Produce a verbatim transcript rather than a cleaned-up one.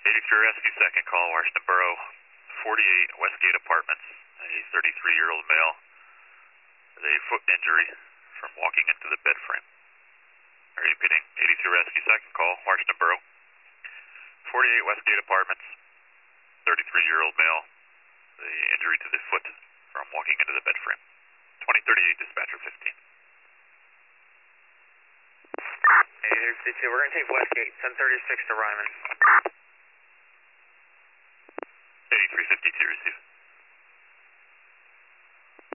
eighty-three Rescue, second call, Washington Borough, forty-eight Westgate Apartments, a thirty-three-year-old male with a foot injury from walking into the bed frame. Repeating, eighty-three Rescue, second call, Washington Borough, forty-eight Westgate Apartments, thirty-three-year-old male with a injury to the foot from walking into the bed frame. twenty thirty-eight, dispatcher fifteen. eighty-three fifty-two, we're going to take Westgate, ten thirty-six to Ryman. eighty-three fifty-two, receive.